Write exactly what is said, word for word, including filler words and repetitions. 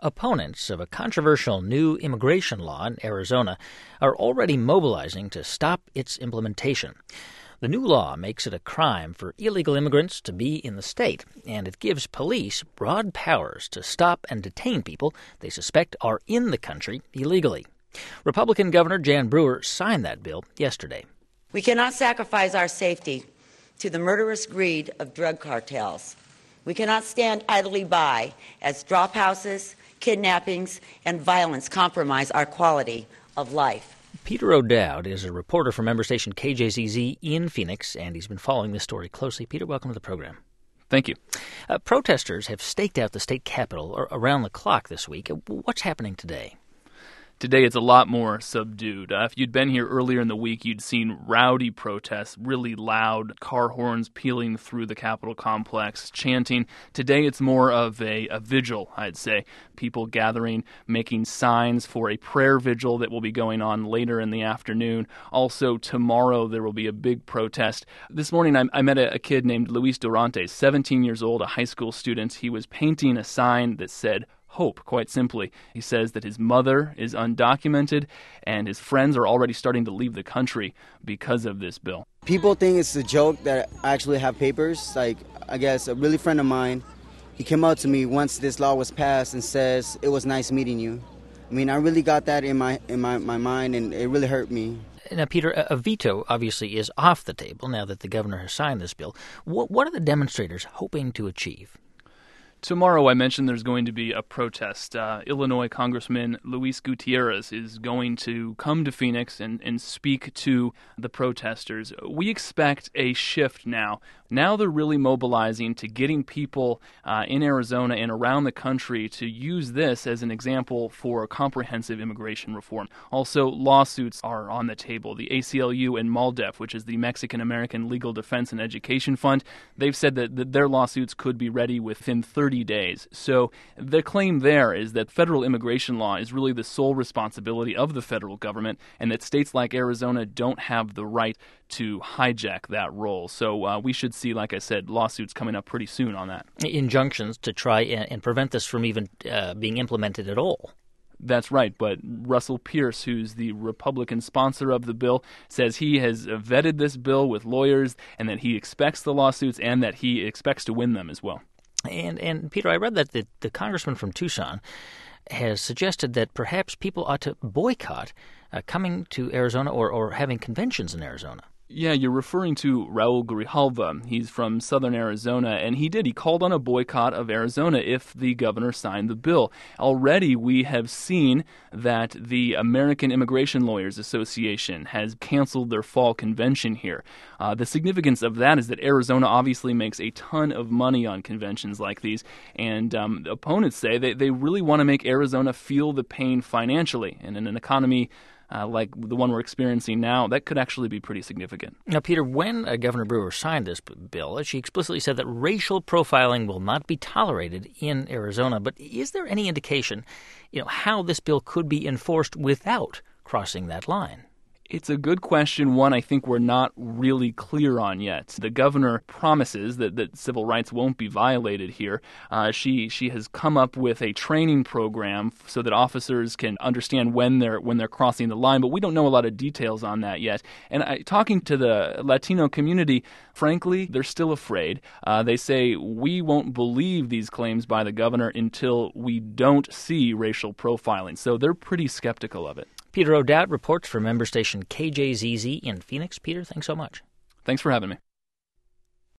Opponents of a controversial new immigration law in Arizona are already mobilizing to stop its implementation. The new law makes it a crime for illegal immigrants to be in the state, and it gives police broad powers to stop and detain people they suspect are in the country illegally. Republican Governor Jan Brewer signed that bill yesterday. We cannot sacrifice our safety to the murderous greed of drug cartels. We cannot stand idly by as drop houses, kidnappings, and violence compromise our quality of life. Peter O'Dowd is a reporter for member station K J Z Z in Phoenix, and he's been following this story closely. Peter, welcome to the program. Thank you. Uh, protesters have staked out the state capitol around the clock this week. What's happening today? Today it's a lot more subdued. Uh, if you'd been here earlier in the week, you'd seen rowdy protests, really loud car horns pealing through the Capitol complex, chanting. Today it's more of a, a vigil, I'd say. People gathering, making signs for a prayer vigil that will be going on later in the afternoon. Also, tomorrow there will be a big protest. This morning I, I met a, a kid named Luis Durante, seventeen years old, a high school student. He was painting a sign that said, hope, quite simply. He says that his mother is undocumented and his friends are already starting to leave the country because of this bill. People think it's a joke that I actually have papers. Like, I guess a really friend of mine, he came out to me once this law was passed and says, "It was nice meeting you." I mean, I really got that in my in my, my mind, and it really hurt me. Now, Peter, a veto obviously is off the table now that the governor has signed this bill. What, what are the demonstrators hoping to achieve? Tomorrow, I mentioned there's going to be a protest. Uh, Illinois Congressman Luis Gutierrez is going to come to Phoenix and, and speak to the protesters. We expect a shift now. Now they're really mobilizing to getting people uh, in Arizona and around the country to use this as an example for comprehensive immigration reform. Also, lawsuits are on the table. The A C L U and MALDEF, which is the Mexican American Legal Defense and Education Fund, they've said that, that their lawsuits could be ready within thirty days. So the claim there is that federal immigration law is really the sole responsibility of the federal government and that states like Arizona don't have the right to hijack that role. So uh, we should see, like I said, lawsuits coming up pretty soon on that. Injunctions to try and prevent this from even uh, being implemented at all. That's right, but Russell Pierce, who's the Republican sponsor of the bill, says he has vetted this bill with lawyers and that he expects the lawsuits and that he expects to win them as well. And, and Peter, I read that the, the congressman from Tucson has suggested that perhaps people ought to boycott uh, coming to Arizona or, or having conventions in Arizona. Yeah, you're referring to Raul Grijalva. He's from southern Arizona, and he did. He called on a boycott of Arizona if the governor signed the bill. Already we have seen that the American Immigration Lawyers Association has canceled their fall convention here. Uh, the significance of that is that Arizona obviously makes a ton of money on conventions like these, and um, opponents say they, they really want to make Arizona feel the pain financially, and in an economy Uh, like the one we're experiencing now, that could actually be pretty significant. Now, Peter, when uh, Governor Brewer signed this bill, she explicitly said that racial profiling will not be tolerated in Arizona. But is there any indication, you know, how this bill could be enforced without crossing that line? It's a good question, one I think we're not really clear on yet. The governor promises that, that civil rights won't be violated here. Uh, she she has come up with a training program so that officers can understand when they're when they're crossing the line, but we don't know a lot of details on that yet. And I, talking to the Latino community, frankly, they're still afraid. Uh, they say, we won't believe these claims by the governor until we don't see racial profiling. So they're pretty skeptical of it. Peter O'Dowd reports for member station K J Z Z in Phoenix. Peter, thanks so much. Thanks for having me.